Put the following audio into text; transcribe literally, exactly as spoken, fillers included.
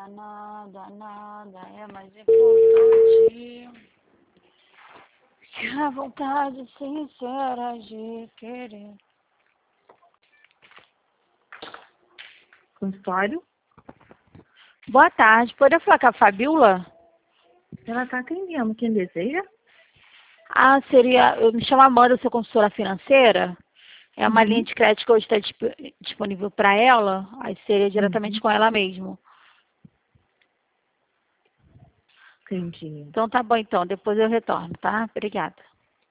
nada, nada, nada é mais importante que a vontade sincera de querer. Consultório? Boa tarde, poderia falar com a Fabiola? Ela está atendendo. Quem deseja? Ah, seria, eu me chamo Amanda, sou consultora financeira. É uma Uhum. linha de crédito que hoje está disp- disponível para ela, aí seria diretamente Uhum. com ela mesmo. Entendi. Então tá bom então, depois eu retorno, tá? Obrigada.